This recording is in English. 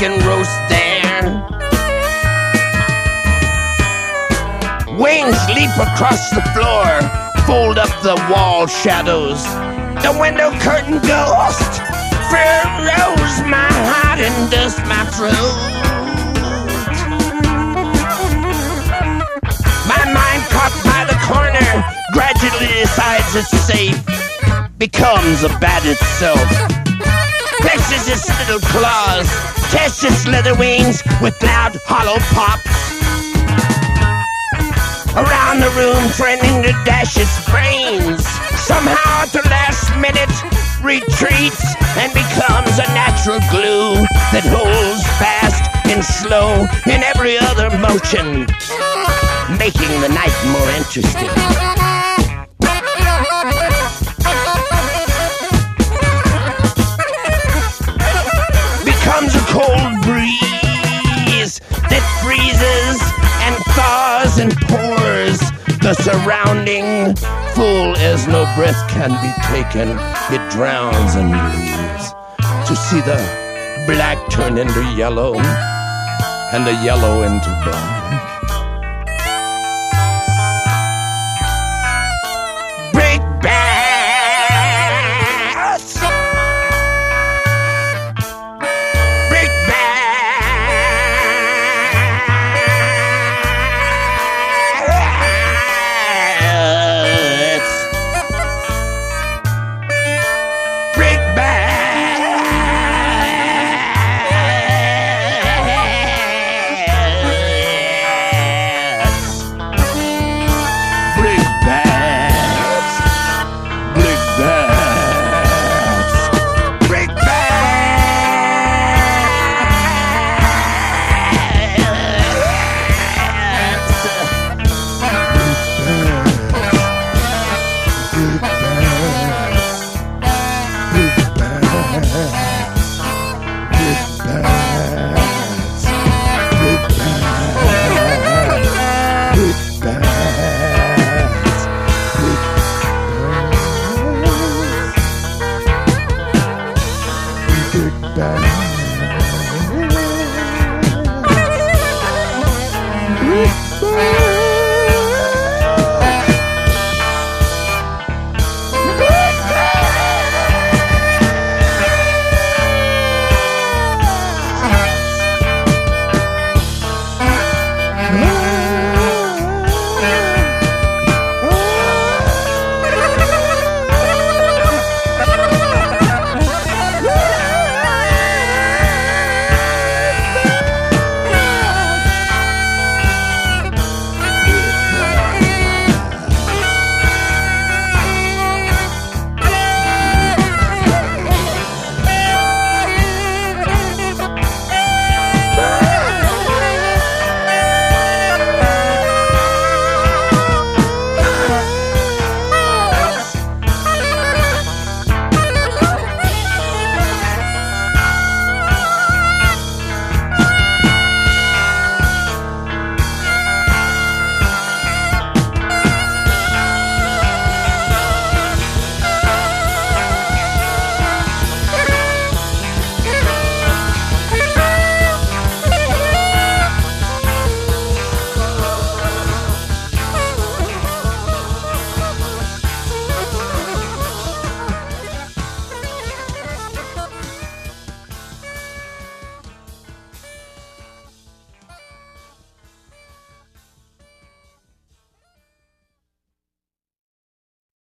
chicken roast there. Wings leap across the floor, fold up the wall shadows. The window curtain ghost furrows my heart and dust my throat. My mind caught by the corner gradually decides it's safe, becomes a bat itself, flexes its little claws, tests its leather wings with loud hollow pops. Around the room, threatening to dash its brains. Somehow at the last minute retreats and becomes a natural glue that holds fast and slow in every other motion, making the night more interesting. Becomes a cold breeze that freezes and thaws and pours the surrounding, full as no breath can be taken. It drowns and leaves to see the black turn into yellow and the yellow into black. Bad.